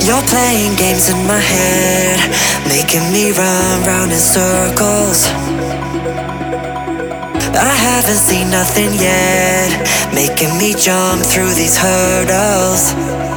You're playing games in my head, making me run round in circles. I haven't seen nothing yet, making me jump through these hurdles.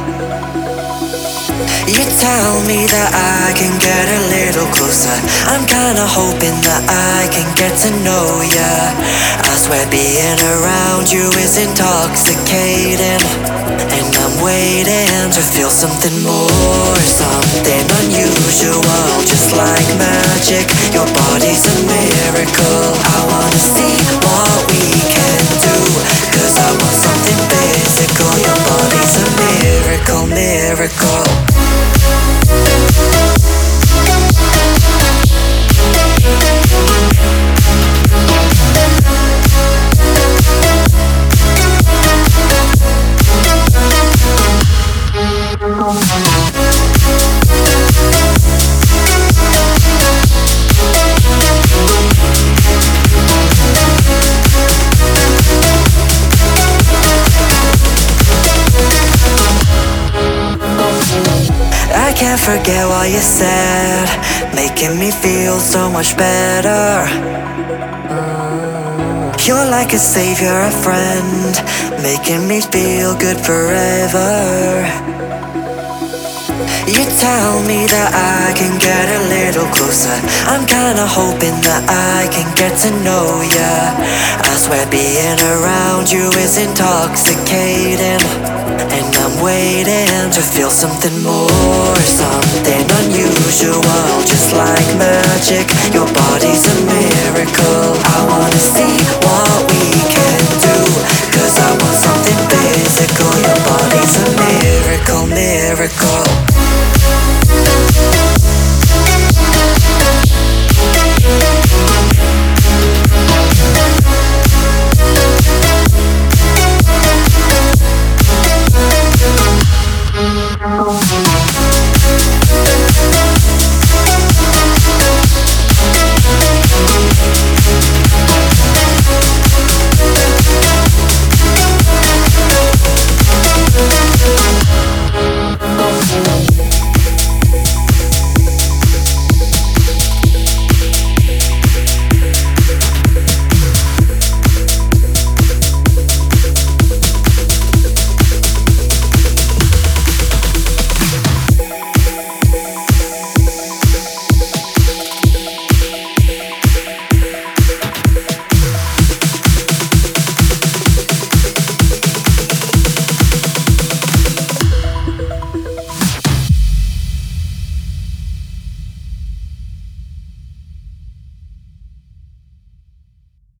You tell me that I can get a little closer. I'm kinda hoping that I can get to know ya. I swear being around you is intoxicating, and I'm waiting to feel something more, something unusual, just like magic. Your body's a miracle. I wanna see what we can do, 'cause I want something physical. Your body's a miracle, miracle. I can't forget what you said, making me feel so much better. You're like a savior, a friend, making me feel good forever. You tell me that I can get a little closer. I'm kinda hoping that I can get to know ya. I swear being around you is intoxicating, and I'm waiting to feel something more, something unusual, just like magic. Your body's a miracle. I wanna see what we